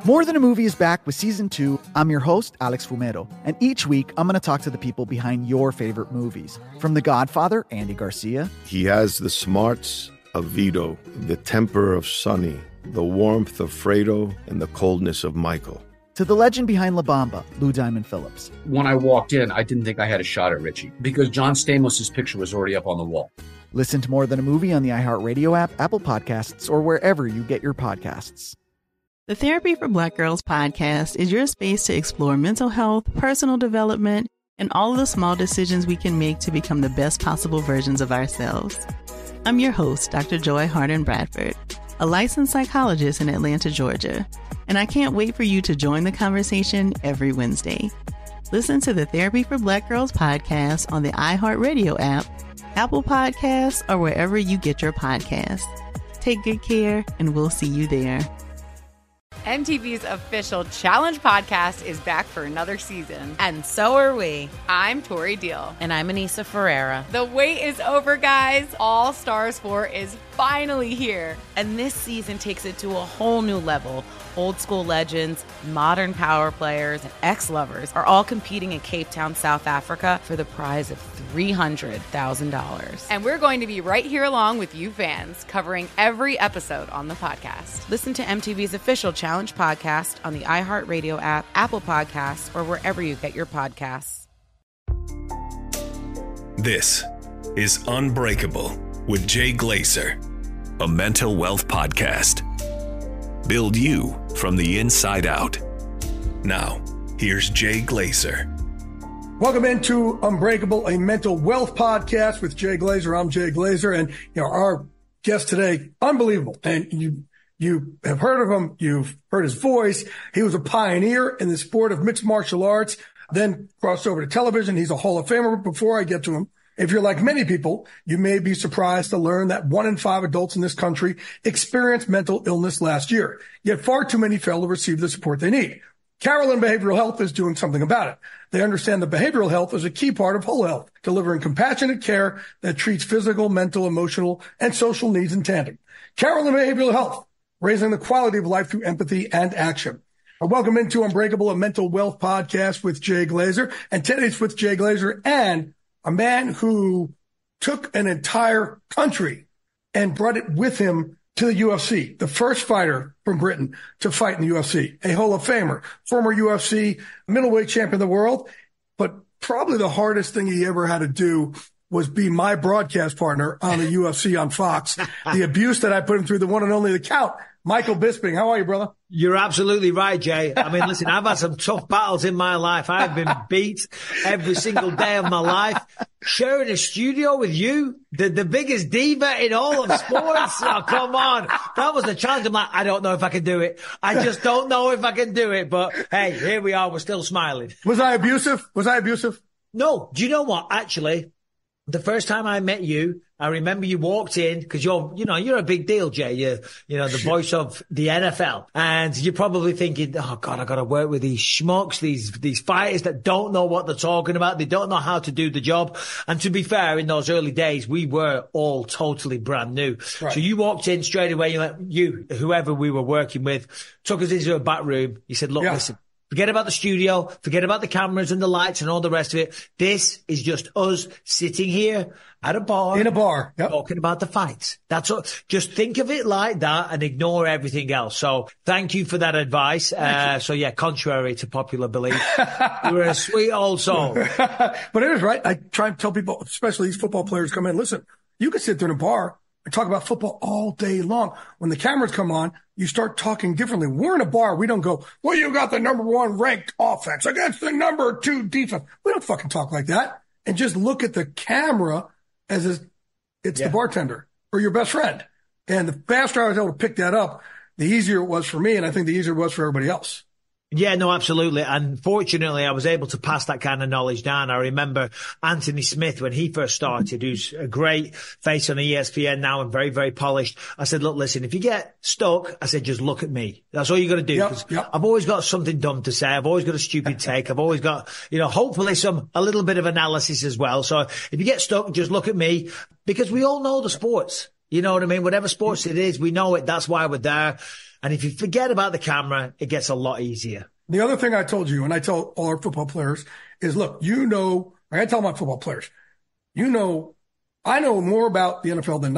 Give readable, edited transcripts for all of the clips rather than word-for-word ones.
More Than a Movie is back with Season 2. I'm your host, Alex Fumero, and each week I'm going to talk to the people behind your favorite movies. From The Godfather, Andy Garcia. He has the smarts of Vito, the temper of Sonny, the warmth of Fredo, and the coldness of Michael. To the legend behind La Bamba, Lou Diamond Phillips. When I walked in, I didn't think I had a shot at Richie because John Stamos' picture was already up on the wall. Listen to More Than a Movie on the iHeartRadio app, Apple Podcasts, or wherever you get your podcasts. The Therapy for Black Girls podcast is your space to explore mental health, personal development, and all of the small decisions we can make to become the best possible versions of ourselves. I'm your host, Dr. Joy Harden Bradford, a licensed psychologist in Atlanta, Georgia, and I can't wait for you to join the conversation every Wednesday. Listen to the Therapy for Black Girls podcast on the iHeartRadio app, Apple Podcasts, or wherever you get your podcasts. Take good care, and we'll see you there. MTV's official Challenge podcast is back for another season. And so are we. I'm Tori Deal. And I'm Anissa Ferreira. The wait is over, guys. All Stars 4 is finally here. And this season takes it to a whole new level. Old school legends, modern power players, and ex-lovers are all competing in Cape Town, South Africa for the prize of $300,000. And we're going to be right here along with you fans, covering every episode on the podcast. Listen to MTV's official Challenge podcast on the iHeartRadio app, Apple Podcasts, or wherever you get your podcasts. This is Unbreakable with Jay Glazer, a mental wealth podcast. Build you from the inside out. Now, here's Jay Glazer. Welcome into Unbreakable, a mental wealth podcast with Jay Glazer. I'm Jay Glazer, and our guest today, unbelievable. And you have heard of him. You've heard his voice. He was a pioneer in the sport of mixed martial arts, then crossed over to television. He's a Hall of Famer. Before I get to him, if you're like many people, you may be surprised to learn that 1 in 5 adults in this country experienced mental illness last year. Yet far too many fail to receive the support they need. Carolyn Behavioral Health is doing something about it. They understand that behavioral health is a key part of whole health, delivering compassionate care that treats physical, mental, emotional, and social needs in tandem. Carolyn Behavioral Health, raising the quality of life through empathy and action. Welcome into Unbreakable, a mental wealth podcast with Jay Glazer. And today's with Jay Glazer and a man who took an entire country and brought it with him to the UFC, the first fighter from Britain to fight in the UFC, a Hall of Famer, former UFC middleweight champion of the world. But probably the hardest thing he ever had to do was be my broadcast partner on the UFC on Fox. The abuse that I put him through, the one and only, the Count, Michael Bisping. How are you, brother? You're absolutely right, Jay. I mean, listen, I've had some tough battles in my life. I've been beat every single day of my life. Sharing a studio with you, the biggest diva in all of sports. Oh, come on. That was the challenge. I'm like, I don't know if I can do it. I just don't know if I can do it. But hey, here we are. We're still smiling. Was I abusive? No. Do you know what? Actually, the first time I met you, I remember you walked in because you're a big deal, Jay. You're the voice of the NFL, and you're probably thinking, oh God, I got to work with these schmucks, these fighters that don't know what they're talking about. They don't know how to do the job. And to be fair, in those early days, we were all totally brand new. Right. So you walked in straight away. Whoever we were working with, took us into a back room. You said, look, listen. Forget about the studio, forget about the cameras and the lights and all the rest of it. This is just us sitting here at a bar. In a bar. Yep. Talking about the fights. That's all. Just think of it like that and ignore everything else. So thank you for that advice. Contrary to popular belief, you're a sweet old soul. But it is right. I try and tell people, especially these football players come in, listen, you can sit there in a bar and talk about football all day long. When the cameras come on, you start talking differently. We're in a bar. We don't go, well, you got the number 1 ranked offense against the number 2 defense. We don't fucking talk like that. And just look at the camera as it's the bartender or your best friend. And the faster I was able to pick that up, the easier it was for me. And I think the easier it was for everybody else. Yeah, no, absolutely. And fortunately, I was able to pass that kind of knowledge down. I remember Anthony Smith, when he first started, who's a great face on ESPN now and very, very polished. I said, look, listen, if you get stuck, I said, just look at me. That's all you got to do. Yep. I've always got something dumb to say. I've always got a stupid take. I've always got, hopefully a little bit of analysis as well. So if you get stuck, just look at me, because we all know the sports. You know what I mean? Whatever sports it is, we know it. That's why we're there. And if you forget about the camera, it gets a lot easier. The other thing I told you, and I tell all our football players, is look, I tell my football players, I know more about the NFL than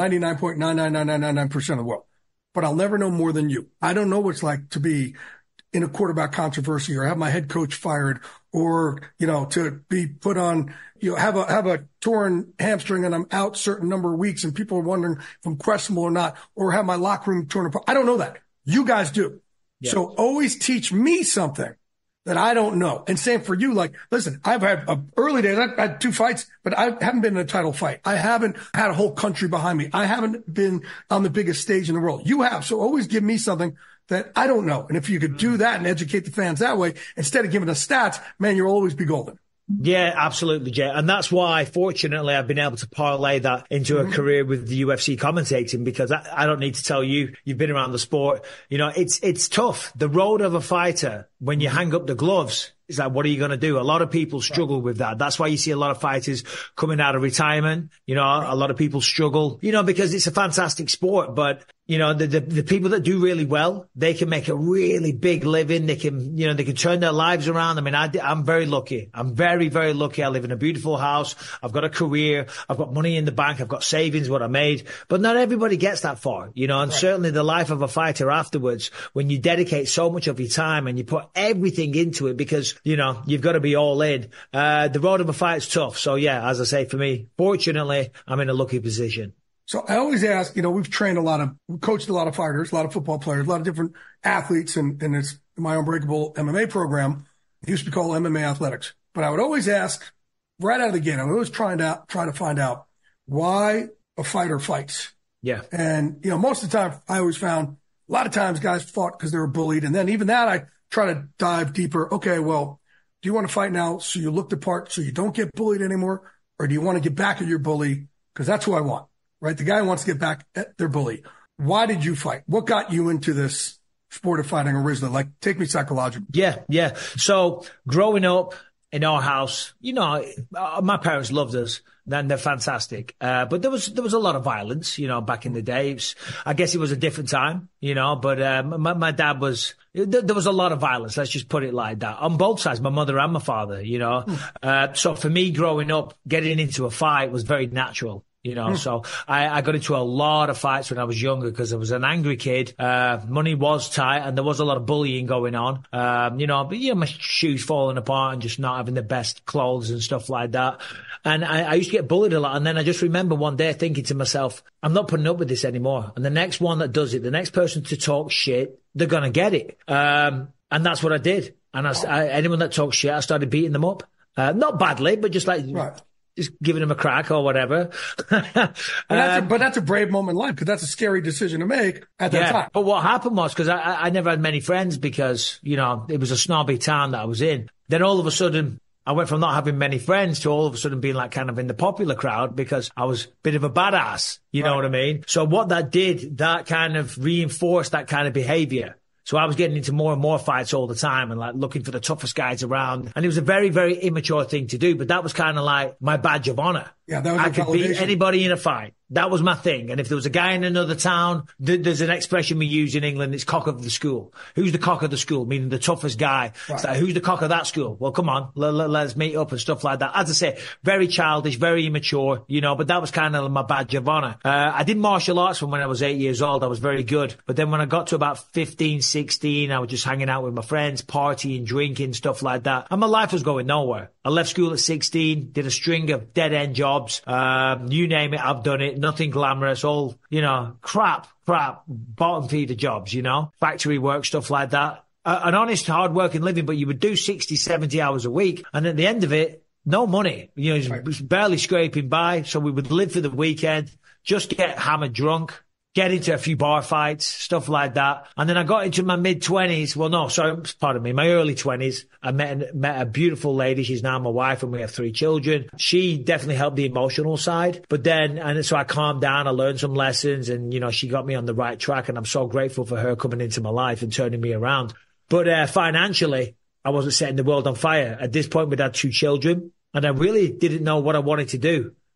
99.99999% of the world, but I'll never know more than you. I don't know what it's like to be in a quarterback controversy or have my head coach fired or, to be put on, have a torn hamstring and I'm out certain number of weeks and people are wondering if I'm questionable or not, or have my locker room torn apart. I don't know that. You guys do. Yeah. So always teach me something that I don't know. And same for you. Like, listen, I've had early days. I've had 2 fights, but I haven't been in a title fight. I haven't had a whole country behind me. I haven't been on the biggest stage in the world. You have. So always give me something that I don't know. And if you could do that and educate the fans that way, instead of giving us stats, man, you'll always be golden. Yeah, absolutely, Jay. And that's why, fortunately, I've been able to parlay that into a career with the UFC commentating, because I don't need to tell you, you've been around the sport. It's tough. The road of a fighter, when you hang up the gloves, is like, what are you going to do? A lot of people struggle with that. That's why you see a lot of fighters coming out of retirement. A lot of people struggle, because it's a fantastic sport, but the people that do really well, they can make a really big living. They can, they can turn their lives around. I mean, I'm very lucky. I'm very, very lucky. I live in a beautiful house. I've got a career. I've got money in the bank. I've got savings, what I made, but not everybody gets that far, and certainly the life of a fighter afterwards, when you dedicate so much of your time and you put everything into it, because, you've got to be all in. The road of a fight is tough. So yeah, as I say, for me, fortunately, I'm in a lucky position. So I always ask, we've coached a lot of fighters, a lot of football players, a lot of different athletes, and it's my Unbreakable MMA program. It used to be called MMA Athletics. But I would always ask right out of the gate, I would always try to find out why a fighter fights. Yeah. And, most of the time I always found a lot of times guys fought because they were bullied. And then even that, I try to dive deeper. Okay, well, do you want to fight now so you look the part so you don't get bullied anymore? Or do you want to get back at your bully? Because that's who I want. Right? The guy wants to get back at their bully. Why did you fight? What got you into this sport of fighting originally? Like, take me psychologically. Yeah. So growing up in our house, my parents loved us. Then they're fantastic. But there was a lot of violence, back in the day. I guess it was a different time, but my dad there was a lot of violence. Let's just put it like that on both sides, my mother and my father, So for me growing up, getting into a fight was very natural. So I got into a lot of fights when I was younger because I was an angry kid. Money was tight and there was a lot of bullying going on. But my shoes falling apart and just not having the best clothes and stuff like that. And I used to get bullied a lot. And then I just remember one day thinking to myself, I'm not putting up with this anymore. And the next one that does it, the next person to talk shit, they're going to get it. And that's what I did. And anyone that talks shit, I started beating them up. Not badly, but just like... Right. Just giving him a crack or whatever. But that's a brave moment in life because that's a scary decision to make at that time. But what happened was, because I never had many friends because, it was a snobby town that I was in. Then all of a sudden, I went from not having many friends to all of a sudden being like kind of in the popular crowd because I was a bit of a badass. You know what I mean? So what that did, that kind of reinforced that kind of behavior. So I was getting into more and more fights all the time and like looking for the toughest guys around. And it was a very, very immature thing to do, but that was kind of like my badge of honor. Yeah, that was I could beat anybody in a fight. That was my thing. And if there was a guy in another town, there's an expression we use in England, it's cock of the school. Who's the cock of the school? Meaning the toughest guy. Right. It's like, who's the cock of that school? Well, come on, let's meet up and stuff like that. As I say, very childish, very immature, but that was kind of my badge of honor. I did martial arts from when I was 8 years old. I was very good. But then when I got to about 15, 16, I was just hanging out with my friends, partying, drinking, stuff like that. And my life was going nowhere. I left school at 16, did a string of dead-end jobs. You name it, I've done it. Nothing glamorous, all, crap, bottom feeder jobs, factory work, stuff like that. An honest, hard-working living, but you would do 60, 70 hours a week. And at the end of it, no money, barely scraping by. So we would live for the weekend, just get hammered drunk, get into a few bar fights, stuff like that. And then I got into my mid-20s. Well, no, sorry, pardon me, my early 20s. I met a beautiful lady. She's now my wife and we have 3 children. She definitely helped the emotional side. But then, and so I calmed down. I learned some lessons and, she got me on the right track. And I'm so grateful for her coming into my life and turning me around. But financially, I wasn't setting the world on fire. At this point, we'd had 2 children and I really didn't know what I wanted to do.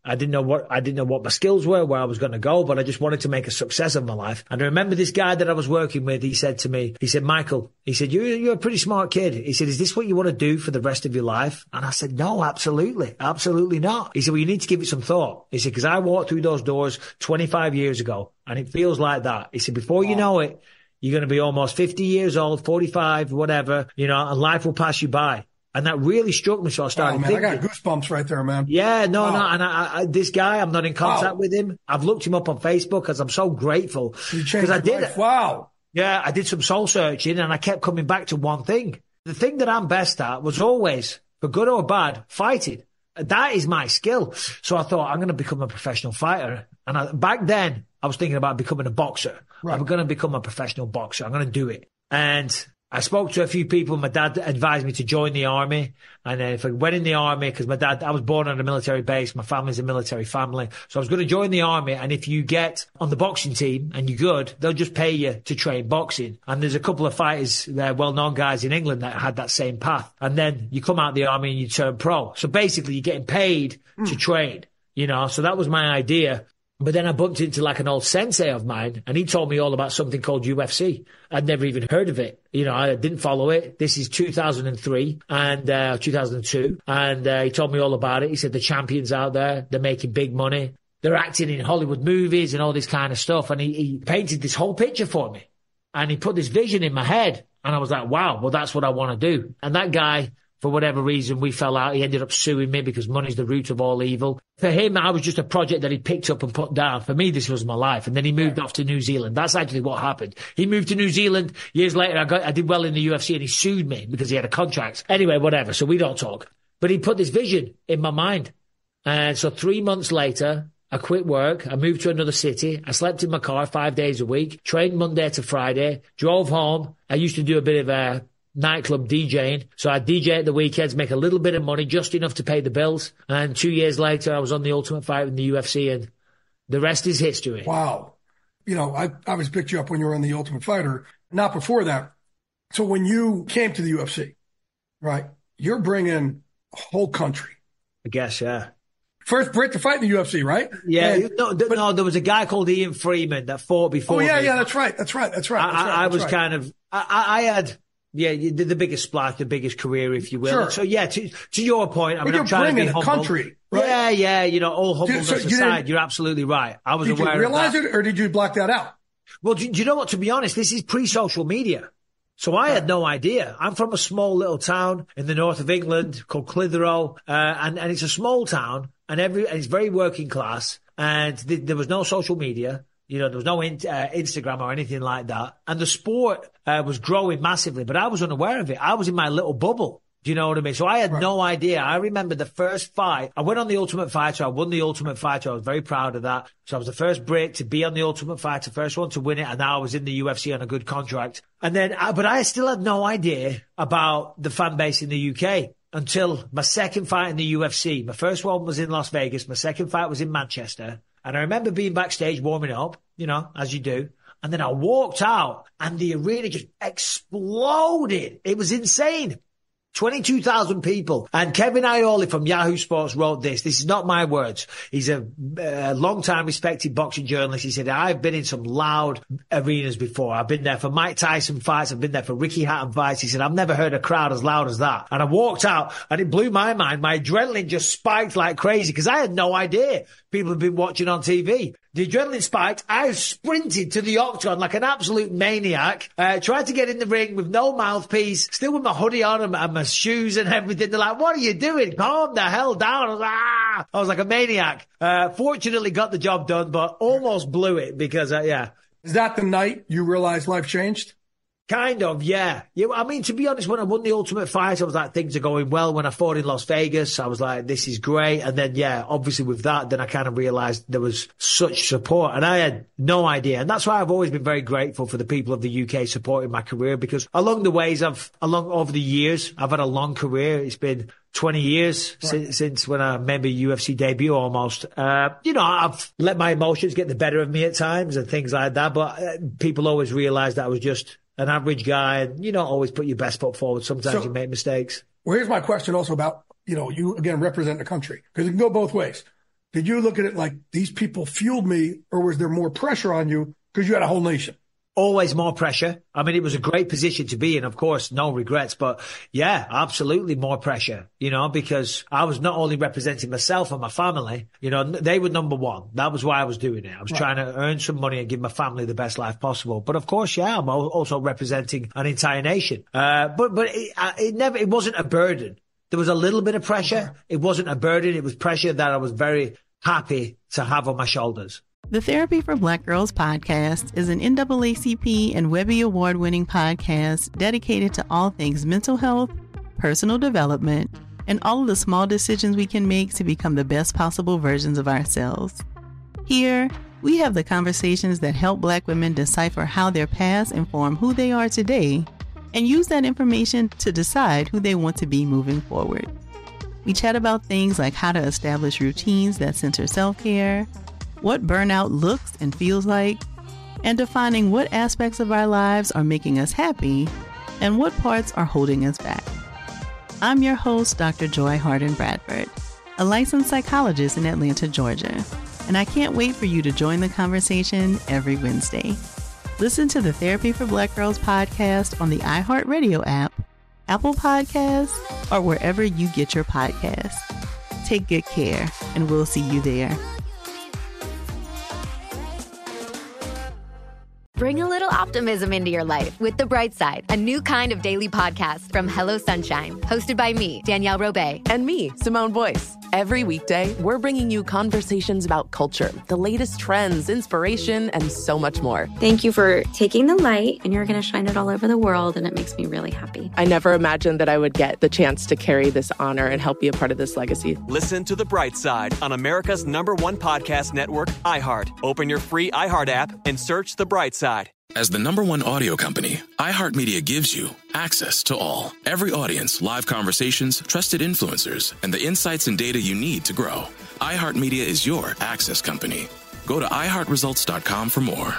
I didn't know what my skills were, where I was going to go, but I just wanted to make a success of my life. And I remember this guy that I was working with, he said to me, he said, Michael, he said, you're a pretty smart kid. He said, is this what you want to do for the rest of your life? And I said, no, absolutely not. He said, well, you need to give it some thought. He said, because I walked through those doors 25 years ago and it feels like that. He said, before you know it, you're going to be almost 50 years old, 45, whatever, and life will pass you by. And that really struck me. So I started thinking. I got goosebumps right there, man. Yeah, no. And I this guy, I'm not in contact with him. I've looked him up on Facebook because I'm so grateful. Because I did it. Wow. Yeah, I did some soul searching and I kept coming back to one thing. The thing that I'm best at was always, for good or bad, fighting. That is my skill. So I thought, I'm going to become a professional fighter. And back then, I was thinking about becoming a boxer. Right. I'm going to become a professional boxer. I'm going to do it. And I spoke to a few people. My dad advised me to join the army. And if I went in the army, because I was born on a military base. My family's a military family. So I was going to join the army. And if you get on the boxing team and you're good, they'll just pay you to train boxing. And there's a couple of fighters, well-known guys in England that had that same path. And then you come out of the army and you turn pro. So basically you're getting paid to train, so that was my idea. But then I bumped into like an old sensei of mine and he told me all about something called UFC. I'd never even heard of it. I didn't follow it. This is 2003 and 2002. And he told me all about it. He said the champions out there, they're making big money. They're acting in Hollywood movies and all this kind of stuff. And he painted this whole picture for me and he put this vision in my head. And I was like, wow, well, that's what I want to do. And that guy, for whatever reason, we fell out. He ended up suing me because money's the root of all evil. For him, I was just a project that he picked up and put down. For me, this was my life. And then he moved off to New Zealand. That's actually what happened. He moved to New Zealand. Years later, I did well in the UFC and he sued me because he had a contract. Anyway, whatever. So we don't talk. But he put this vision in my mind. And so 3 months later, I quit work. I moved to another city. I slept in my car 5 days a week, trained Monday to Friday, drove home. I used to do a bit of nightclub DJing. So I DJ at the weekends, make a little bit of money, just enough to pay the bills. And 2 years later, I was on the Ultimate Fighter in the UFC and the rest is history. Wow. I always picked you up when you were on the Ultimate Fighter, not before that. So when you came to the UFC, right, you're bringing a whole country. I guess, yeah. First Brit to fight in the UFC, right? Yeah. No, there was a guy called Ian Freeman that fought before me. Yeah, that's right. I had... Yeah, the biggest splash, the biggest career, if you will. Sure. So yeah, to your point, I mean, you're I'm trying to be humble. Country, right? Yeah, all humbleness aside, you're absolutely right. I was aware of that. Did you realize it or did you block that out? Well, do you know what? To be honest, this is pre-social media. So I had no idea. I'm from a small little town in the north of England called Clitheroe, and it's a small town and it's very working class and there was no social media. There was no Instagram or anything like that. And the sport was growing massively, but I was unaware of it. I was in my little bubble. Do you know what I mean? So I had no idea. I remember the first fight. I went on the Ultimate Fighter. I won the Ultimate Fighter. I was very proud of that. So I was the first Brit to be on the Ultimate Fighter, first one to win it. And now I was in the UFC on a good contract. And then, but I still had no idea about the fan base in the UK until my second fight in the UFC. My first one was in Las Vegas. My second fight was in Manchester. And I remember being backstage warming up, as you do. And then I walked out and the arena just exploded. It was insane. 22,000 people. And Kevin Aioli from Yahoo Sports wrote this. This is not my words. He's a long-time respected boxing journalist. He said, I've been in some loud arenas before. I've been there for Mike Tyson fights. I've been there for Ricky Hatton fights. He said, I've never heard a crowd as loud as that. And I walked out and it blew my mind. My adrenaline just spiked like crazy because I had no idea people had been watching on TV. The adrenaline spiked. I sprinted to the octagon like an absolute maniac. Tried to get in the ring with no mouthpiece, still with my hoodie on and my shoes and everything. They're like, what are you doing? Calm the hell down. I was like a maniac. Fortunately got the job done, but almost blew it because, Is that the night you realized life changed? Kind of, yeah. I mean, to be honest, when I won the Ultimate Fight, I was like, things are going well. When I fought in Las Vegas, I was like, this is great. And then, obviously with that, then I kind of realized there was such support and I had no idea. And that's why I've always been very grateful for the people of the UK supporting my career because over the years, I've had a long career. It's been 20 years since when I made my UFC debut almost. I've let my emotions get the better of me at times and things like that. But people always realized that I was just an average guy and you don't always put your best foot forward. Sometimes you make mistakes. Well, here's my question also about, you again represent the country because it can go both ways. did you look at it like these people fueled me, or was there more pressure on you because you had a whole nation? Always more pressure. I mean, it was a great position to be in, of course, no regrets, but yeah, absolutely more pressure, because I was not only representing myself and my family, they were number one. That was why I was doing it. I was trying to earn some money and give my family the best life possible. But of course, yeah, I'm also representing an entire nation. But it wasn't a burden. There was a little bit of pressure. It wasn't a burden. It was pressure that I was very happy to have on my shoulders. The Therapy for Black Girls podcast is an NAACP and Webby Award-winning podcast dedicated to all things mental health, personal development, and all of the small decisions we can make to become the best possible versions of ourselves. Here, we have the conversations that help Black women decipher how their past inform who they are today and use that information to decide who they want to be moving forward. We chat about things like how to establish routines that center self-care, what burnout looks and feels like, and defining what aspects of our lives are making us happy and what parts are holding us back. I'm your host, Dr. Joy Harden Bradford, a licensed psychologist in Atlanta, Georgia, and I can't wait for you to join the conversation every Wednesday. Listen to the Therapy for Black Girls podcast on the iHeartRadio app, Apple Podcasts, or wherever you get your podcasts. Take good care, and we'll see you there. Bring a little optimism into your life with The Bright Side, a new kind of daily podcast from Hello Sunshine, hosted by me, Danielle Robay. And me, Simone Boyce. Every weekday, we're bringing you conversations about culture, the latest trends, inspiration, and so much more. Thank you for taking the light, and you're going to shine it all over the world, and it makes me really happy. I never imagined that I would get the chance to carry this honor and help be a part of this legacy. Listen to The Bright Side on America's #1 podcast network, iHeart. Open your free iHeart app and search The Bright Side. As the #1 audio company, iHeartMedia gives you access to all. Every audience, live conversations, trusted influencers, and the insights and data you need to grow. iHeartMedia is your access company. Go to iHeartResults.com for more.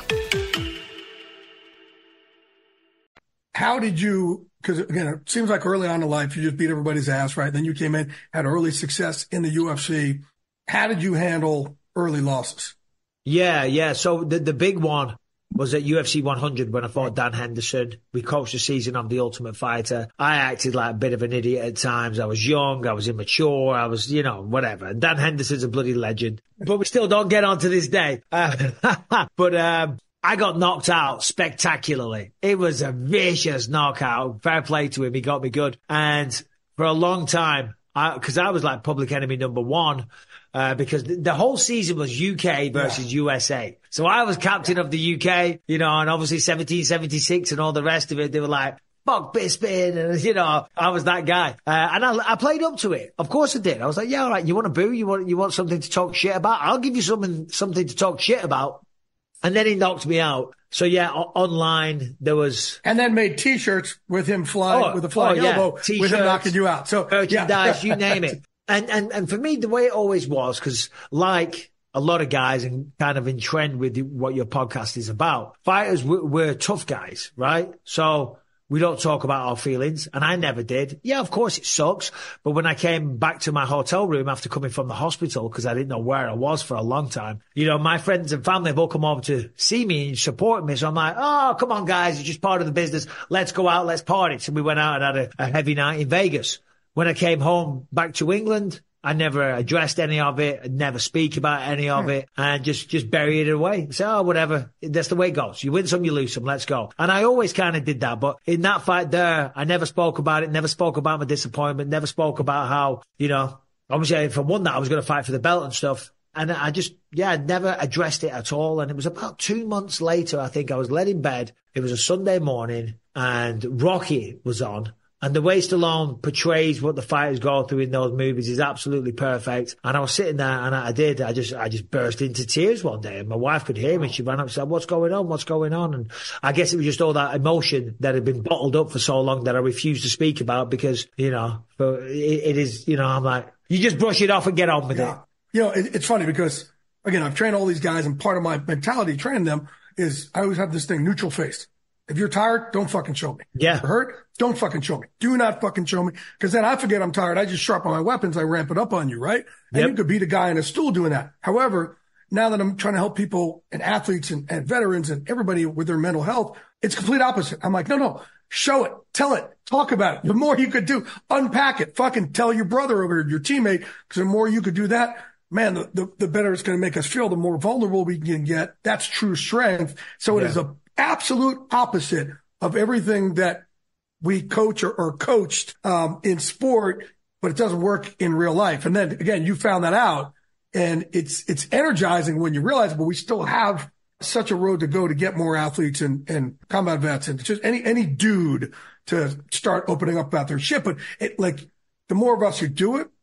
How did you, because again, it seems like early on in life, you just beat everybody's ass, right? Then you came in, had early success in the UFC. How did you handle early losses? Yeah. So the big one was at UFC 100 when I fought Dan Henderson. We coached the season of The Ultimate Fighter. I acted like a bit of an idiot at times. I was young. I was immature. I was, whatever. And Dan Henderson's a bloody legend. But we still don't get on to this day. But I got knocked out spectacularly. It was a vicious knockout. Fair play to him. He got me good. And for a long time, because I was like public enemy number one, because the whole season was UK versus USA. So I was captain of the UK, and obviously 1776 and all the rest of it. They were like, fuck Bisping. And, I was that guy. And I played up to it. Of course I did. I was like, yeah, all right. You want to boo? You want something to talk shit about? I'll give you something to talk shit about. And then he knocked me out. So yeah, online there was, and then made T-shirts with him flying with a flying elbow, with him knocking you out. So merchandise, you name it. And for me, the way it always was, because like a lot of guys and kind of in trend with what your podcast is about, fighters, we're tough guys, right? So we don't talk about our feelings, and I never did. Yeah, of course it sucks. But when I came back to my hotel room after coming from the hospital, because I didn't know where I was for a long time, my friends and family have all come over to see me and support me. So I'm like, oh, come on, guys, it's just part of the business. Let's go out, let's party. So we went out and had a heavy night in Vegas. When I came home back to England, I never addressed any of it. I never speak about any of it, and just buried it away. So, whatever. That's the way it goes. You win some, you lose some. Let's go. And I always kind of did that. But in that fight there, I never spoke about it, never spoke about my disappointment, never spoke about how, obviously if I won that, I was going to fight for the belt and stuff. And I just, never addressed it at all. And it was about 2 months later, I think I was laid in bed. It was a Sunday morning and Rocky was on. And the way Stallone portrays what the fighters go through in those movies is absolutely perfect. And I was sitting there and I just burst into tears one day. And my wife could hear me. She ran up and said, what's going on? What's going on? And I guess it was just all that emotion that had been bottled up for so long that I refused to speak about because, it is, I'm like, you just brush it off and get on with it. It's funny because, again, I've trained all these guys and part of my mentality training them is I always have this thing, neutral face. If you're tired, don't fucking show me. Yeah. If you're hurt, don't fucking show me. Do not fucking show me. Because then I forget I'm tired. I just sharpen my weapons. I ramp it up on you, right? And you could beat a guy in a stool doing that. However, now that I'm trying to help people and athletes and veterans and everybody with their mental health, it's complete opposite. I'm like, no, show it, tell it, talk about it. The more you could do, unpack it, fucking tell your brother or your teammate, because the more you could do that, man, the better it's going to make us feel, the more vulnerable we can get. That's true strength. So it is a absolute opposite of everything that we coach or coached in sport, but it doesn't work in real life. And then again, you found that out, and it's energizing when you realize, but we still have such a road to go to get more athletes and combat vets and just any dude to start opening up about their shit. But the more of us who do it,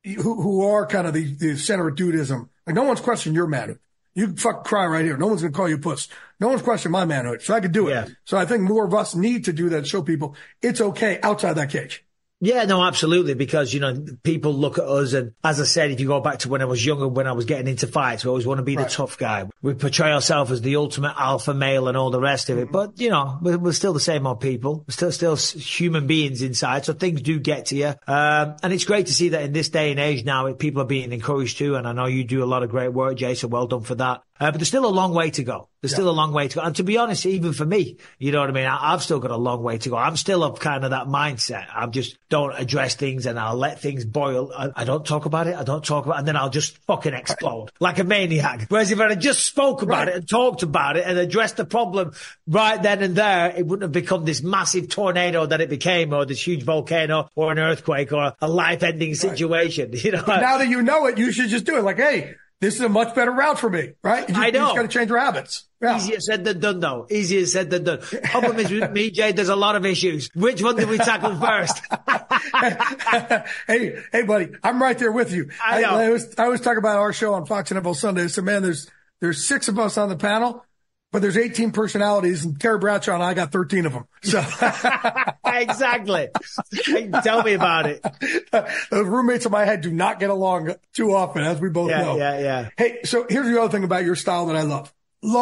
who are kind of the center of dudism, like no one's questioning your manhood. You can fucking cry right here. No one's going to call you puss. No one's questioning my manhood. So I could do it. Yeah. So I think more of us need to do that, show people it's okay outside that cage. Yeah, no, absolutely. Because, people look at us, and as I said, if you go back to when I was younger, when I was getting into fights, we always want to be the tough guy. We portray ourselves as the ultimate alpha male and all the rest of it. But, we're still the same old people. We're still human beings inside. So things do get to you. And it's great to see that in this day and age now, people are being encouraged to. And I know you do a lot of great work, Jay, so well done for that. But there's still a long way to go. There's still a long way to go. And to be honest, even for me, you know what I mean? I've still got a long way to go. I'm still of kind of that mindset. I just don't address things and I'll let things boil. I don't talk about it. And then I'll just fucking explode like a maniac. Whereas if I had just spoke about it and talked about it and addressed the problem right then and there, it wouldn't have become this massive tornado that it became, or this huge volcano or an earthquake or a life-ending situation. Now that you know it, you should just do it. Like, hey, this is a much better route for me, right? I know. You just got to change your habits. Yeah. Easier said than done, though. Easier said than done. Problem is with me, Jay, there's a lot of issues. Which one did we tackle first? Hey, buddy, I'm right there with you. I know. I was talking about our show on Fox NFL Sunday. I said, man, there's 6 of us on the panel, but there's 18 personalities, and Terry Bradshaw and I got 13 of them. So exactly. Tell me about it. Those roommates in my head do not get along too often, as we both know. Yeah. Hey, so here's the other thing about your style that I love.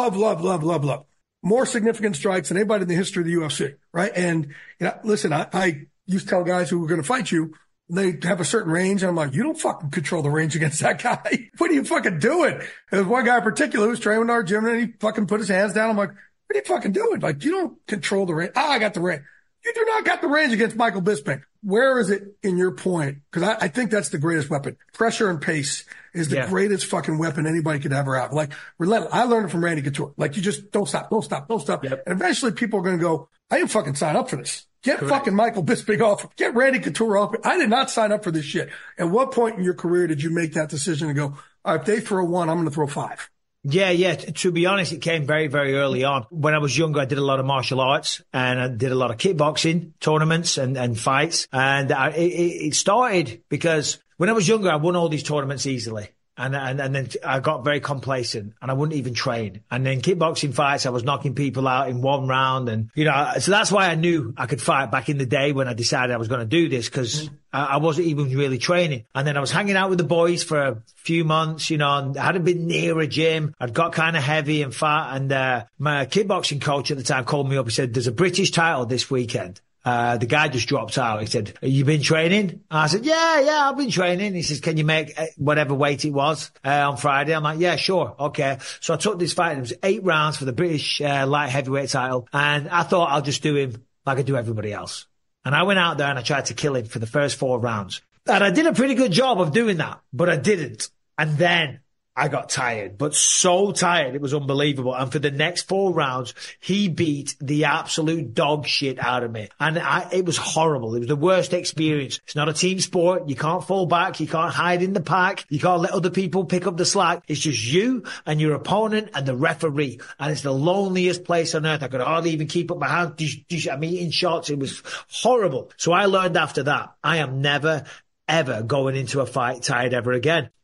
Love. More significant strikes than anybody in the history of the UFC, right? And, listen, I used to tell guys who were going to fight you, they have a certain range, and I'm like, you don't fucking control the range against that guy. What are you fucking doing? There's one guy in particular who was training in our gym, and he fucking put his hands down. I'm like, what are you fucking doing? Like, you don't control the range. I got the range. You do not got the range against Michael Bisping. Where is it in your point? Because I think that's the greatest weapon. Pressure and pace is the greatest fucking weapon anybody could ever have. Like, relentless. I learned it from Randy Couture. Like, you just don't stop. Yep. And eventually people are going to go, I didn't fucking sign up for this. Get fucking Michael Bisping off. Get Randy Couture off. I did not sign up for this shit. At what point in your career did you make that decision and go, all right, if they throw 1, I'm going to throw 5? Yeah. To be honest, it came very, very early on. When I was younger, I did a lot of martial arts and I did a lot of kickboxing tournaments and fights. And it started because when I was younger, I won all these tournaments easily. And then I got very complacent and I wouldn't even train. And then kickboxing fights, I was knocking people out in 1 round. And, so that's why I knew I could fight back in the day when I decided I was going to do this, because I wasn't even really training. And then I was hanging out with the boys for a few months, and I hadn't been near a gym. I'd got kind of heavy and fat. And my kickboxing coach at the time called me up. He said, there's a British title this weekend. The guy just dropped out. He said, you been training? I said, yeah, I've been training. He says, can you make whatever weight it was on Friday? I'm like, yeah, sure. Okay. So I took this fight. It was 8 rounds for the British light heavyweight title. And I thought I'll just do him like I do everybody else. And I went out there and I tried to kill him for the first 4 rounds. And I did a pretty good job of doing that, but I didn't. And then I got tired, but so tired. It was unbelievable. And for the next 4 rounds, he beat the absolute dog shit out of me. And it was horrible. It was the worst experience. It's not a team sport. You can't fall back. You can't hide in the pack. You can't let other people pick up the slack. It's just you and your opponent and the referee. And it's the loneliest place on earth. I could hardly even keep up my hand. I'm eating shots. It was horrible. So I learned after that, I am never, ever going into a fight tired ever again.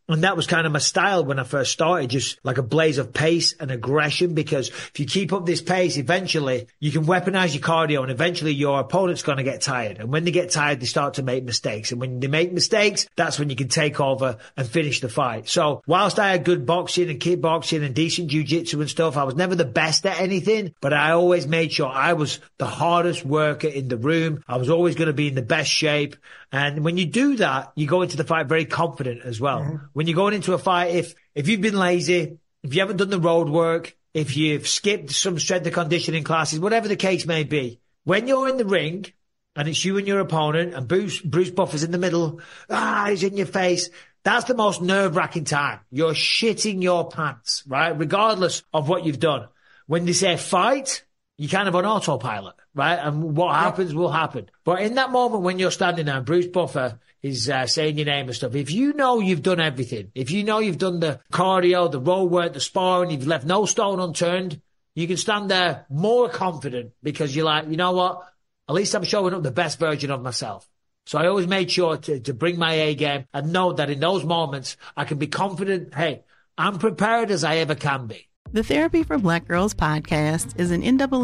And that was kind of my style when I first started, just like a blaze of pace and aggression, because if you keep up this pace, eventually you can weaponize your cardio and eventually your opponent's going to get tired. And when they get tired, they start to make mistakes. And when they make mistakes, that's when you can take over and finish the fight. So whilst I had good boxing and kickboxing and decent jiu-jitsu and stuff, I was never the best at anything, but I always made sure I was the hardest worker in the room. I was always going to be in the best shape. And when you do that, you go into the fight very confident as well. Mm-hmm. When you're going into a fight, if you've been lazy, if you haven't done the road work, if you've skipped some strength and conditioning classes, whatever the case may be, when you're in the ring and it's you and your opponent and Bruce Buffer's in the middle, he's in your face, that's the most nerve-wracking time. You're shitting your pants, right? Regardless of what you've done. When they say fight, you're kind of on autopilot, right? And what happens will happen. But in that moment when you're standing there, Bruce Buffer is saying your name and stuff. If you know you've done everything, if you know you've done the cardio, the road work, the sparring, you've left no stone unturned, you can stand there more confident because you're like, you know what? At least I'm showing up the best version of myself. So I always made sure to bring my A game and know that in those moments I can be confident. Hey, I'm prepared as I ever can be. The Therapy for Black Girls podcast is an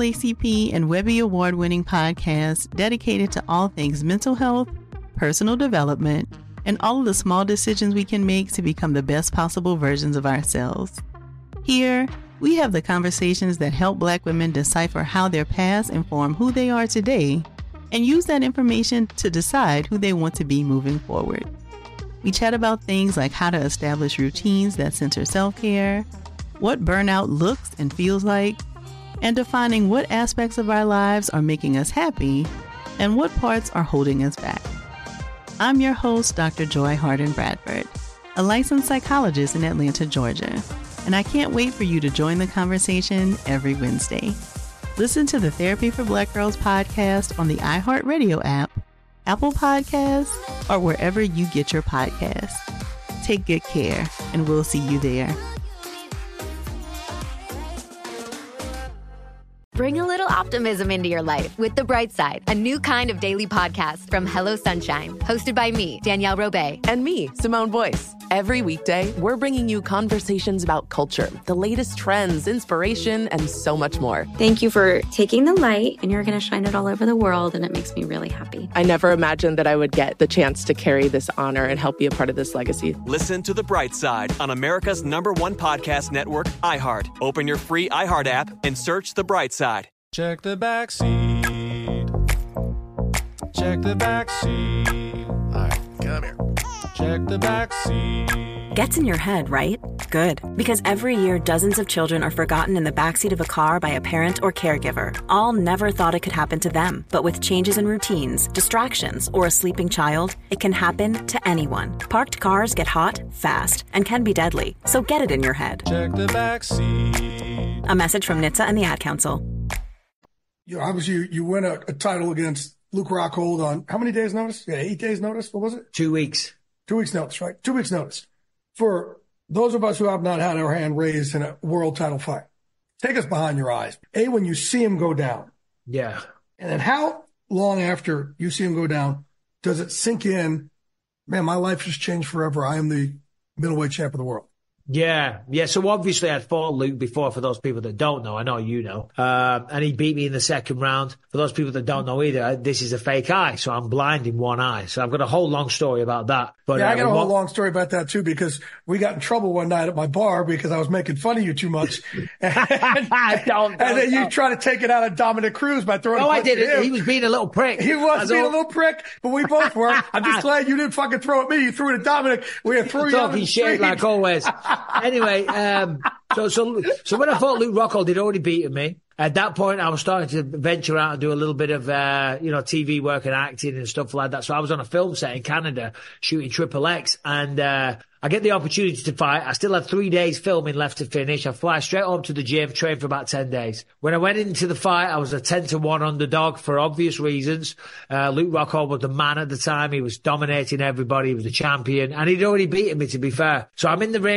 NAACP and Webby Award-winning podcast dedicated to all things mental health, personal development, and all of the small decisions we can make to become the best possible versions of ourselves. Here, we have the conversations that help Black women decipher how their past inform who they are today and use that information to decide who they want to be moving forward. We chat about things like how to establish routines that center self-care, what burnout looks and feels like, and defining what aspects of our lives are making us happy and what parts are holding us back. I'm your host, Dr. Joy Harden Bradford, a licensed psychologist in Atlanta, Georgia, and I can't wait for you to join the conversation every Wednesday. Listen to the Therapy for Black Girls podcast on the iHeartRadio app, Apple Podcasts, or wherever you get your podcasts. Take good care, and we'll see you there. Bring a little optimism into your life with The Bright Side, a new kind of daily podcast from Hello Sunshine, hosted by me, Danielle Robay. And me, Simone Boyce. Every weekday, we're bringing you conversations about culture, the latest trends, inspiration, and so much more. Thank you for taking the light, and you're going to shine it all over the world, and it makes me really happy. I never imagined that I would get the chance to carry this honor and help be a part of this legacy. Listen to The Bright Side on America's #1 podcast network, iHeart. Open your free iHeart app and search The Bright Side. Check the back seat. Check the back seat. All right, come here. Check the back seat. Gets in your head, right? Good. Because every year, dozens of children are forgotten in the backseat of a car by a parent or caregiver. All never thought it could happen to them. But with changes in routines, distractions, or a sleeping child, it can happen to anyone. Parked cars get hot, fast, and can be deadly. So get it in your head. Check the back seat. A message from NHTSA and the Ad Council. You know, obviously you win a title against Luke Rockhold on how many days notice? Yeah, 8 days notice. What was it? 2 weeks. 2 weeks notice, right? 2 weeks notice. For those of us who have not had our hand raised in a world title fight, take us behind your eyes. A, when you see him go down. Yeah. And then how long after you see him go down does it sink in, man, my life has changed forever. I am the middleweight champ of the world. Yeah. So obviously I'd fought Luke before, for those people that don't know. I know you know. And he beat me in the second round. For those people that don't know either, this is a fake eye, so I'm blind in one eye. So I've got a whole long story about that. But yeah, I got a whole long story about that too, because we got in trouble one night at my bar because I was making fun of you too much. and then you try to take it out of Dominic Cruz by throwing. No, I didn't. He was being a little prick. He was being a little prick, but we both were. I'm just glad you didn't fucking throw at me. You threw it at Dominic. We had threw you out talking shit like always. Anyway, so when I fought Luke Rockhold, he'd already beaten me. At that point, I was starting to venture out and do a little bit of, TV work and acting and stuff like that. So I was on a film set in Canada shooting Triple X, and I get the opportunity to fight. I still had 3 days filming left to finish. I fly straight home to the gym, train for about 10 days. When I went into the fight, I was a 10-1 underdog for obvious reasons. Luke Rockhold was the man at the time. He was dominating everybody. He was the champion, and he'd already beaten me, to be fair. So I'm in the ring.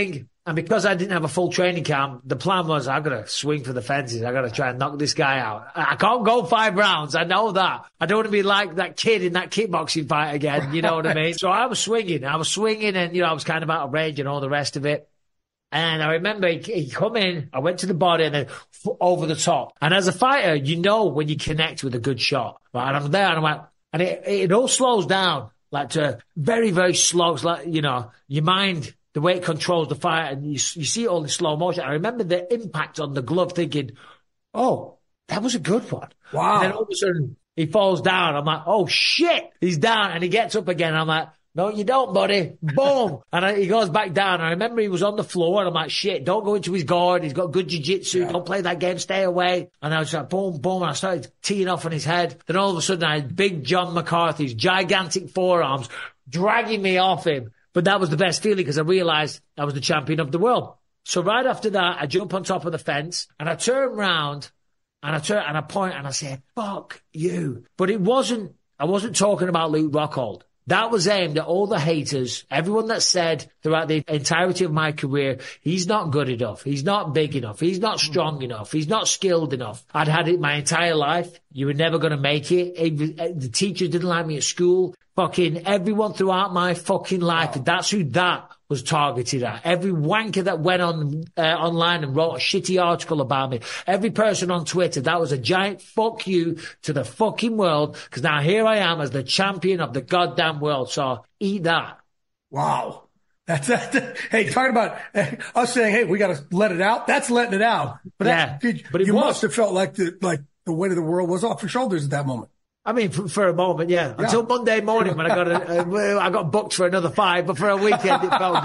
And because I didn't have a full training camp, the plan was I got to swing for the fences. I got to try and knock this guy out. I can't go 5 rounds. I know that. I don't want to be like that kid in that kickboxing fight again. You know what I mean? So I was swinging and, I was kind of out of range and all the rest of it. And I remember he come in, I went to the body and then over the top. And as a fighter, when you connect with a good shot, right? And I'm there and I'm like, and it all slows down, like to very, very slow. It's like, your mind, the way it controls the fight, and you see it all in slow motion. I remember the impact on the glove thinking, oh, that was a good one. Wow. And then all of a sudden he falls down. I'm like, oh shit, he's down. And he gets up again. I'm like, no, you don't, buddy. Boom. And he goes back down. I remember he was on the floor and I'm like, shit, don't go into his guard. He's got good jiu-jitsu. Yeah. Don't play that game. Stay away. And I was like, boom, boom. And I started teeing off on his head. Then all of a sudden I had big John McCarthy's gigantic forearms dragging me off him. But that was the best feeling because I realized I was the champion of the world. So right after that, I jump on top of the fence and I turn around and I point and I say, fuck you. But I wasn't talking about Luke Rockhold. That was aimed at all the haters, everyone that said throughout the entirety of my career, he's not good enough, he's not big enough, he's not strong enough, he's not skilled enough. I'd had it my entire life. You were never going to make it. The teachers didn't like me at school. Fucking everyone throughout my fucking life. Wow. That's who that was targeted at. Every wanker that went on online and wrote a shitty article about me. Every person on Twitter, that was a giant fuck you to the fucking world. Because now here I am as the champion of the goddamn world. So eat that. Wow. Hey, talking about us saying, hey, we got to let it out. That's letting it out. But you must have felt like the weight of the world was off your shoulders at that moment. I mean, for a moment, yeah. Until Monday morning when I got booked for another 5, but for a weekend it felt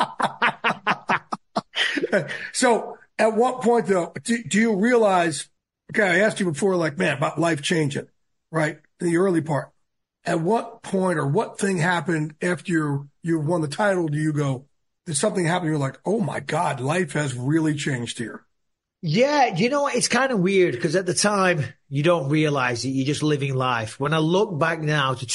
good. So at what point though, do you realize, okay, I asked you before, like, man, about life changing, right? In the early part. At what point or what thing happened after you won the title? Do you go, did something happen? You're like, oh my God, life has really changed here. Yeah, it's kind of weird because at the time you don't realize it. You're just living life. When I look back now to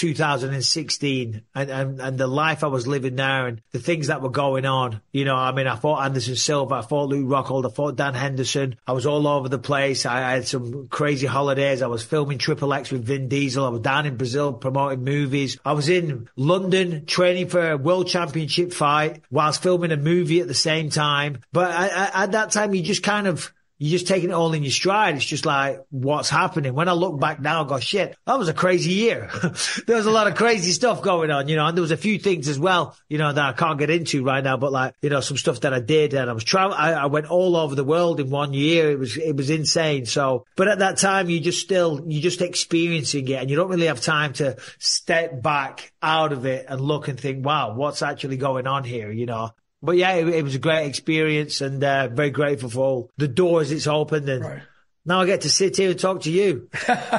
2016 and the life I was living there and the things that were going on, I fought Anderson Silva, I fought Luke Rockhold, I fought Dan Henderson. I was all over the place. I had some crazy holidays. I was filming Triple X with Vin Diesel. I was down in Brazil promoting movies. I was in London training for a world championship fight whilst filming a movie at the same time. But at that time, you're just taking it all in your stride. It's just like, what's happening? When I look back now, I go, shit, that was a crazy year. There was a lot of crazy stuff going on, and there was a few things as well, that I can't get into right now, but some stuff that I did, and I was I went all over the world in 1 year. It was insane. So, but at that time, you're just experiencing it and you don't really have time to step back out of it and look and think, wow, what's actually going on here, But yeah, it was a great experience and very grateful for all the doors it's opened. And now I get to sit here and talk to you.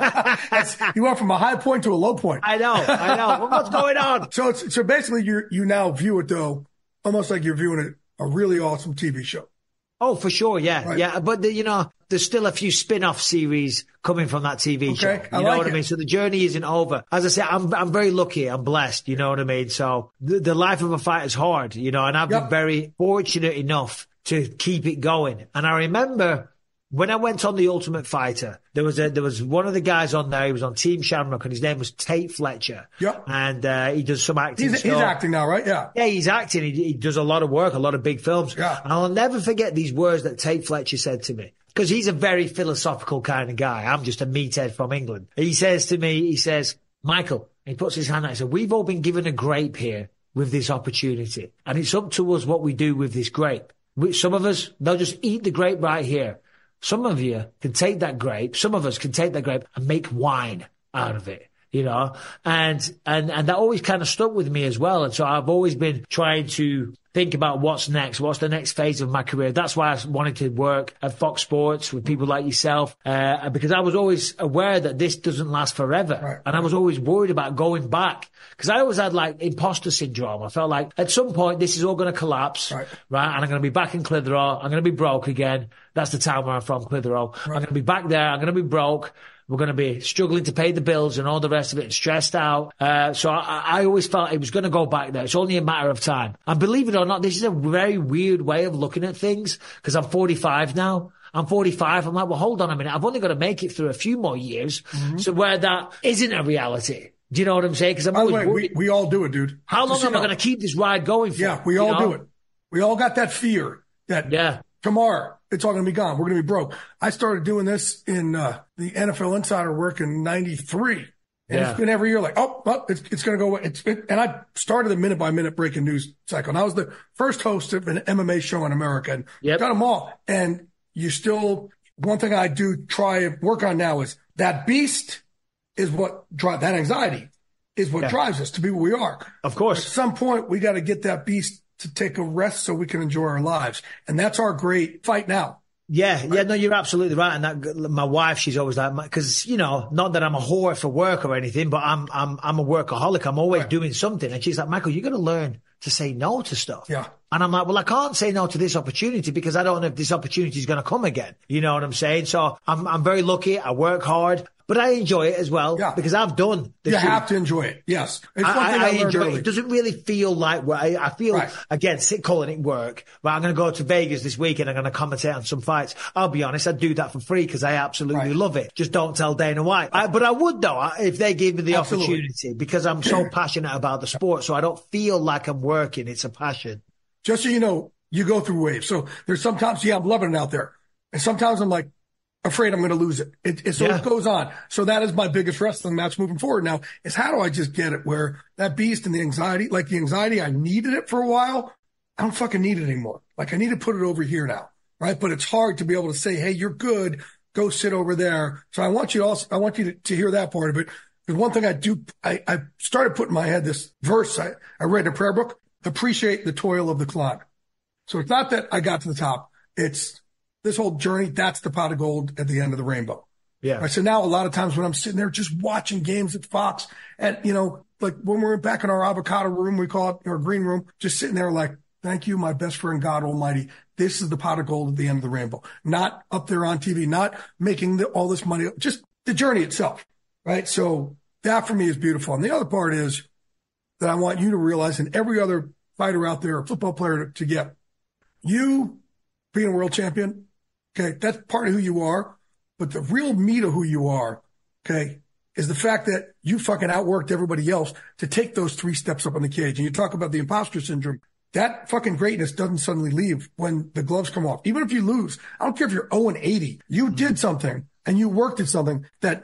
You went from a high point to a low point. I know. What's going on? So basically you now view it though, almost like you're viewing a really awesome TV show. Oh, for sure. Yeah. Right. Yeah. But there's still a few spin-off series coming from that TV show. You know what I mean? So the journey isn't over. As I said, I'm very lucky. I'm blessed. You know what I mean? So the life of a fighter is hard, and I've been very fortunate enough to keep it going. And I remember when I went on The Ultimate Fighter, there was one of the guys on there. He was on Team Shamrock and his name was Tate Fletcher. Yep. And he does some acting stuff. He's acting now, right? Yeah. Yeah, he's acting. He does a lot of work, a lot of big films. Yeah. And I'll never forget these words that Tate Fletcher said to me. Because he's a very philosophical kind of guy. I'm just a meathead from England. He says to me, Michael, he puts his hand out and says, we've all been given a grape here with this opportunity. And it's up to us what we do with this grape. Some of us, they'll just eat the grape right here. Some of you can take that grape. Some of us can take that grape and make wine out of it, and that always kind of stuck with me as well. And so I've always been trying to think about what's next, what's the next phase of my career. That's why I wanted to work at Fox Sports with people like yourself, because I was always aware that this doesn't last forever. Right. And I was always worried about going back because I always had imposter syndrome. I felt like at some point this is all going to collapse, right? And I'm going to be back in Clitheroe. I'm going to be broke again. That's the town where I'm from, Clitheroe. Right. I'm going to be back there. I'm going to be broke. We're going to be struggling to pay the bills and all the rest of it and stressed out. So I always felt it was going to go back there. It's only a matter of time. And believe it or not, this is a very weird way of looking at things because I'm 45 now. I'm 45. I'm like, well, hold on a minute. I've only got to make it through a few more years. So where that isn't a reality. Do you know what I'm saying? Because I'm always worried. We all do it, dude. How long am I going to keep this ride going for? Yeah, we all do it. We all got that fear that tomorrow it's all going to be gone. We're going to be broke. I started doing this in the NFL Insider work in '93. And it's been every year like, it's going to go away. And I started the minute by minute breaking news cycle. And I was the first host of an MMA show in America and got them all. And you still, one thing I do try and work on now is that beast is what drives, that anxiety is what drives us to be what we are. Of course. At some point, we got to get that beast to take a rest so we can enjoy our lives. And that's our great fight now. Yeah, no, you're absolutely right. And that, my wife, she's always like, because, you know, not that I'm a whore for work or anything, but I'm a workaholic. I'm always doing something. And she's like, Michael, you're going to learn to say no to stuff. Yeah. And I'm like, well, I can't say no to this opportunity because I don't know if this opportunity is going to come again. You know what I'm saying? So I'm very lucky. I work hard. But I enjoy it as well because I've done the shoot. Have to enjoy it. Yes. It's one thing I enjoy early. it. It doesn't really feel like work. I feel, again, calling it work. Right, I'm going to go to Vegas this weekend. I'm going to commentate on some fights. I'll be honest, I'd do that for free because I absolutely love it. Just don't tell Dana White. But I would, though, if they gave me the opportunity because I'm so passionate about the sport. So I don't feel like I'm working. It's a passion. Just so you know, you go through waves. So there's sometimes, I'm loving it out there. And sometimes I'm like, afraid I'm going to lose it. It goes on. So that is my biggest wrestling match moving forward now is how do I just get it where that beast and the anxiety, like the anxiety, I needed it for a while. I don't fucking need it anymore. Like I need to put it over here now. Right. But it's hard to be able to say, hey, you're good. Go sit over there. So I want you to hear that part of it. Because one thing I started putting in my head this verse I read in a prayer book, appreciate the toil of the climb. So it's not that I got to the top. It's this whole journey, that's the pot of gold at the end of the rainbow. Yeah. Right, so now a lot of times when I'm sitting there just watching games at Fox and, you know, like when we're back in our avocado room, we call it, our green room, just sitting there like, thank you, my best friend, God Almighty. This is the pot of gold at the end of the rainbow. Not up there on TV, not making all this money, just the journey itself. Right. So that for me is beautiful. And the other part is that I want you to realize, and every other fighter out there, a football player to get, you being a world champion, okay, that's part of who you are. But the real meat of who you are, okay, is the fact that you fucking outworked everybody else to take those 3 steps up on the cage. And you talk about the imposter syndrome. That fucking greatness doesn't suddenly leave when the gloves come off. Even if you lose, I don't care if you're 0-80. You did something and you worked at something that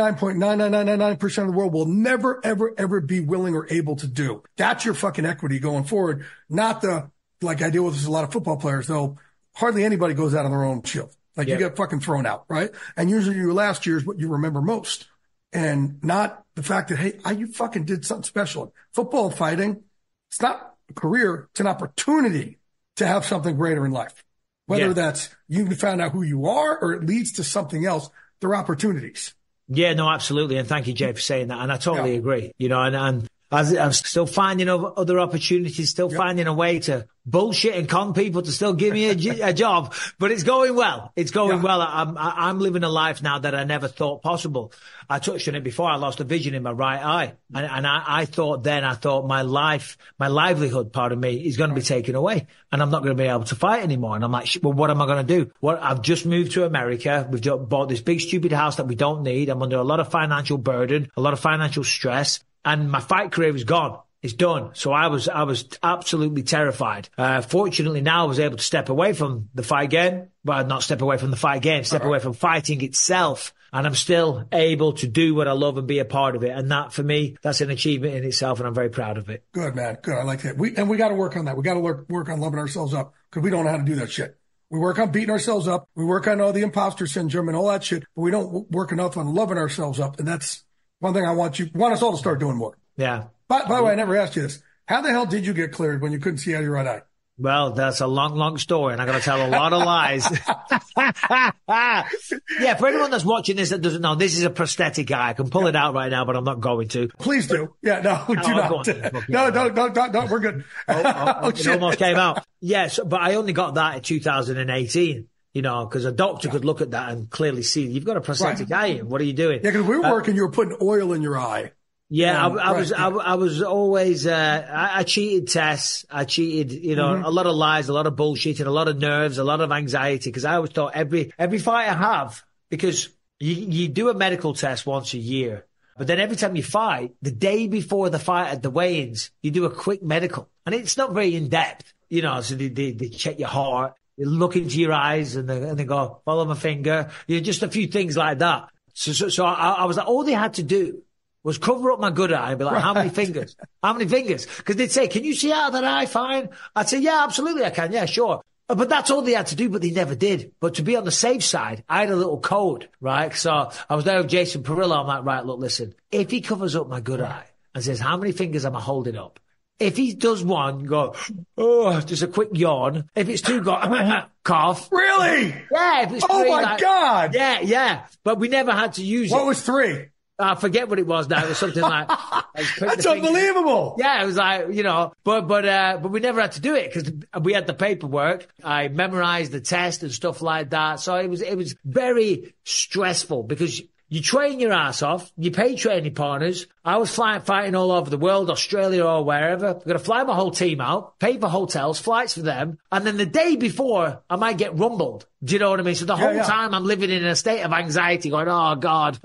99.99999% of the world will never, ever, ever be willing or able to do. That's your fucking equity going forward. Not the, like I deal with a lot of football players, though. Hardly anybody goes out on their own shield. Like you get fucking thrown out, right? And usually your last year is what you remember most. And not the fact that, hey, you fucking did something special. Football fighting, it's not a career, it's an opportunity to have something greater in life. Whether that's you found out who you are or it leads to something else, they're opportunities. Yeah, no, absolutely. And thank you, Jay, for saying that. And I totally agree. You know, and I'm still finding other opportunities, still finding a way to bullshit and con people to still give me a job, but it's going well. It's going well. I'm living a life now that I never thought possible. I touched on it before. I lost a vision in my right eye. And I thought my livelihood part of me is going to be taken away and I'm not going to be able to fight anymore. And I'm like, well, what am I going to do? Well, I've just moved to America. We've bought this big stupid house that we don't need. I'm under a lot of financial burden, a lot of financial stress. And my fight career is gone. It's done. So I was absolutely terrified. Fortunately, now I was able to step away from the fight game. Well, not step away from the fight game, step away from fighting itself. And I'm still able to do what I love and be a part of it. And that, for me, that's an achievement in itself. And I'm very proud of it. Good, man. Good. I like that. We got to work on that. We got to work on loving ourselves up because we don't know how to do that shit. We work on beating ourselves up. We work on all the imposter syndrome and all that shit. But we don't work enough on loving ourselves up. And that's one thing I want us all to start doing more. Yeah. By the way, I never asked you this. How the hell did you get cleared when you couldn't see out of your right eye? Well, that's a long, long story, and I'm going to tell a lot of lies. Yeah, for anyone that's watching this that doesn't know, this is a prosthetic eye. I can pull it out right now, but I'm not going to. Please do. Yeah, no, do not. No, don't. We're good. It almost came out. Yes, but I only got that in 2018. you know, because a doctor could look at that and clearly see you've got a prosthetic eye in. What are you doing? Yeah, because we were working, you were putting oil in your eye. Yeah, I was always, I cheated tests. I cheated, you know, a lot of lies, a lot of bullshit, and a lot of nerves, a lot of anxiety, because I always thought every fight I have, because you do a medical test once a year, but then every time you fight, the day before the fight at the weigh-ins, you do a quick medical, and it's not very in-depth, you know, so they check your heart, they look into your eyes, and they go, follow my finger, you know, just a few things like that. So I was like, all they had to do was cover up my good eye and be like, how many fingers? How many fingers? Because they'd say, can you see out of that eye fine? I'd say, yeah, absolutely I can. Yeah, sure. But that's all they had to do, but they never did. But to be on the safe side, I had a little code, right? So I was there with Jason Perillo. I'm like, right, look, listen, if he covers up my good eye and says, how many fingers am I holding up? If he does one, go, oh, just a quick yawn. If it's two, go, cough. Really? Yeah. If it's oh three, my God. Yeah. But we never had to use it. What was 3? I forget what it was now. It was something like that's unbelievable. Yeah, it was like, you know, but we never had to do it because we had the paperwork. I memorized the test and stuff like that. So it was very stressful because you train your ass off. You pay training partners. I was fighting all over the world, Australia or wherever. I'm going to fly my whole team out, pay for hotels, flights for them. And then the day before, I might get rumbled. Do you know what I mean? So the whole time I'm living in a state of anxiety going, oh God,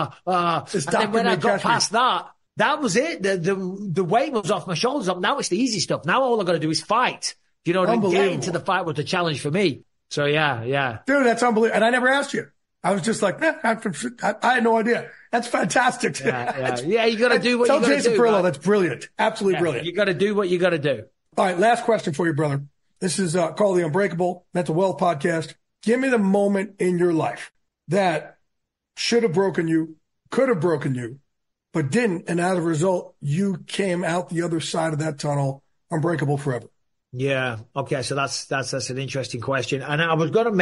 And then when I got past that was it. The weight was off my shoulders up. Now it's the easy stuff. Now all I've got to do is fight. Do you know what I mean? Getting to the fight was the challenge for me. So yeah. Dude, that's unbelievable. And I never asked you. I was just like, I had no idea. That's fantastic. Yeah, you got to do what you got to do. Tell Jason Perillo, that's brilliant. Absolutely brilliant. You got to do what you got to do. All right, last question for you, brother. This is called the Unbreakable Mental Wealth Podcast. Give me the moment in your life that should have broken you, could have broken you, but didn't, and as a result, you came out the other side of that tunnel unbreakable forever. Yeah. Okay. So that's an interesting question. And I was going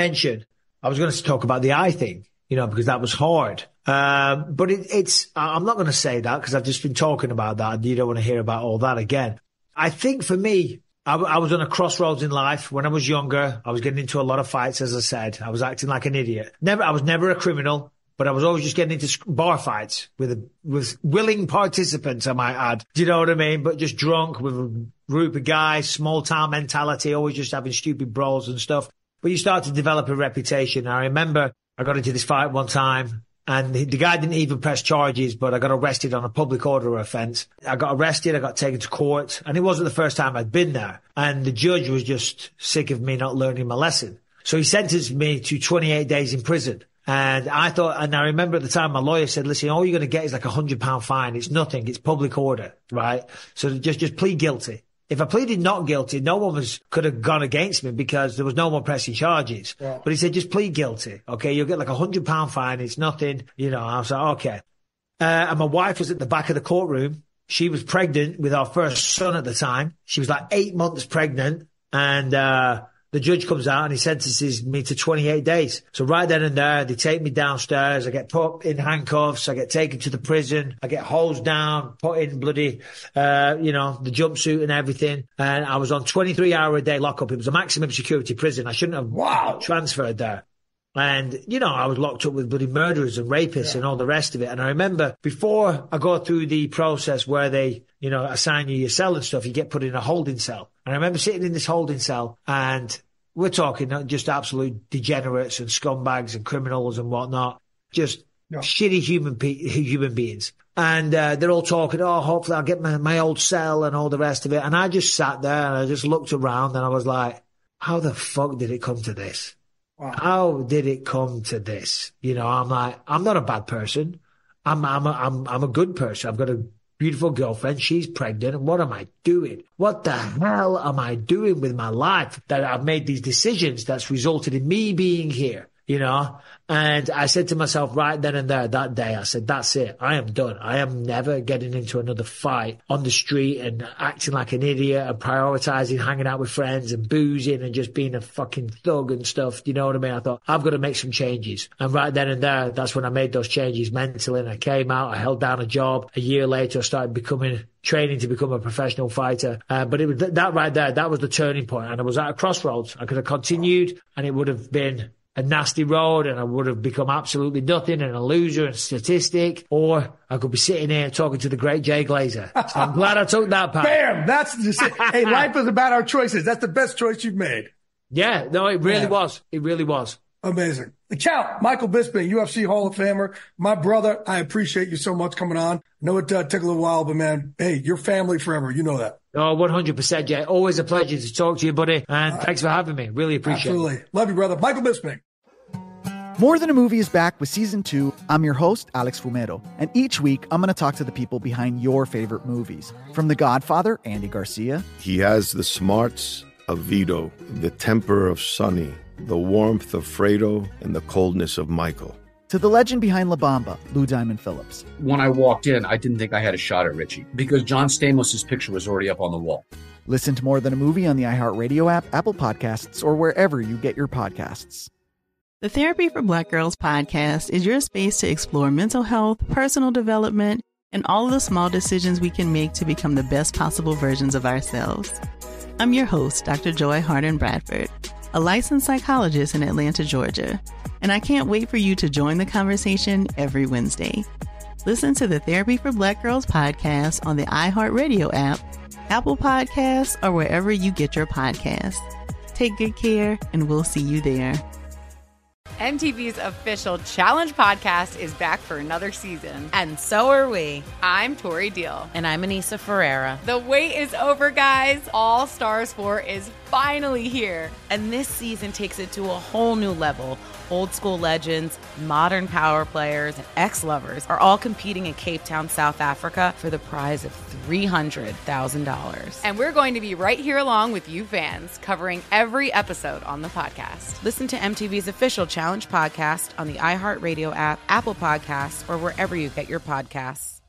to talk about the eye thing, you know, because that was hard. But I'm not going to say that because I've just been talking about that and you don't want to hear about all that again. I think for me, I was on a crossroads in life when I was younger. I was getting into a lot of fights, as I said. I was acting like an idiot. I was never a criminal, but I was always just getting into bar fights with willing participants, I might add. Do you know what I mean? But just drunk with a group of guys, small town mentality, always just having stupid brawls and stuff. But you start to develop a reputation. I remember I got into this fight one time and the guy didn't even press charges, but I got arrested on a public order offence. I got arrested, I got taken to court, and it wasn't the first time I'd been there. And the judge was just sick of me not learning my lesson. So he sentenced me to 28 days in prison. And I remember at the time my lawyer said, listen, all you're going to get is like £100 fine. It's nothing. It's public order, right? So just plead guilty. If I pleaded not guilty, no one could have gone against me because there was no one pressing charges. Yeah. But he said, just plead guilty. Okay. You'll get like £100 fine. It's nothing. You know, I was like, okay. And my wife was at the back of the courtroom. She was pregnant with our first son at the time. She was like 8 months pregnant. And, the judge comes out and he sentences me to 28 days. So right then and there, they take me downstairs. I get put in handcuffs. I get taken to the prison. I get hosed down, put in bloody, the jumpsuit and everything. And I was on 23-hour-a-day lockup. It was a maximum security prison. I shouldn't have transferred there. And, you know, I was locked up with bloody murderers and rapists and all the rest of it. And I remember before I go through the process where they, you know, assign you your cell and stuff, you get put in a holding cell. And I remember sitting in this holding cell and we're talking just absolute degenerates and scumbags and criminals and whatnot. Just shitty human beings. And they're all talking, oh, hopefully I'll get my old cell and all the rest of it. And I just sat there and I just looked around and I was like, how the fuck did it come to this? Wow. How did it come to this? You know, I'm like, I'm not a bad person. I'm a good person. I've got a beautiful girlfriend. She's pregnant. And what am I doing? What the hell am I doing with my life that I've made these decisions that's resulted in me being here? You know, and I said to myself right then and there that day, I said, that's it. I am done. I am never getting into another fight on the street and acting like an idiot and prioritizing hanging out with friends and boozing and just being a fucking thug and stuff. You know what I mean? I thought, I've got to make some changes. And right then and there, that's when I made those changes mentally. And I came out, I held down a job. A year later, I started training to become a professional fighter. But it was that right there, that was the turning point. And I was at a crossroads. I could have continued and it would have been a nasty road and I would have become absolutely nothing and a loser and statistic, or I could be sitting here talking to the great Jay Glazer. So I'm glad I took that path. Bam! That's just it. Hey, life is about our choices. That's the best choice you've made. Yeah, no, it really was. It really was. Amazing. The Count, Michael Bisping, UFC Hall of Famer. My brother, I appreciate you so much coming on. I know it took a little while, but man, hey, you're family forever. You know that. Oh, 100%, Jay. Always a pleasure to talk to you, buddy. And thanks for having me. Really appreciate it. Absolutely. Love you, brother. Michael Bisping. More Than a Movie is back with season 2. I'm your host, Alex Fumero. And each week, I'm going to talk to the people behind your favorite movies. From The Godfather, Andy Garcia. He has the smarts of Vito, the temper of Sonny, the warmth of Fredo, and the coldness of Michael. To the legend behind La Bamba, Lou Diamond Phillips. When I walked in, I didn't think I had a shot at Richie because John Stamos' picture was already up on the wall. Listen to More Than a Movie on the iHeartRadio app, Apple Podcasts, or wherever you get your podcasts. The Therapy for Black Girls podcast is your space to explore mental health, personal development, and all of the small decisions we can make to become the best possible versions of ourselves. I'm your host, Dr. Joy Harden Bradford, a licensed psychologist in Atlanta, Georgia, and I can't wait for you to join the conversation every Wednesday. Listen to the Therapy for Black Girls podcast on the iHeartRadio app, Apple Podcasts, or wherever you get your podcasts. Take good care, and we'll see you there. MTV's official Challenge podcast is back for another season. And so are we. I'm Tori Deal. And I'm Anissa Ferreira. The wait is over, guys. All Stars 4 is finally here. And this season takes it to a whole new level. Old school legends, modern power players, and ex-lovers are all competing in Cape Town, South Africa for the prize of $300,000. And we're going to be right here along with you fans, covering every episode on the podcast. Listen to MTV's official Challenge podcast on the iHeartRadio app, Apple Podcasts, or wherever you get your podcasts.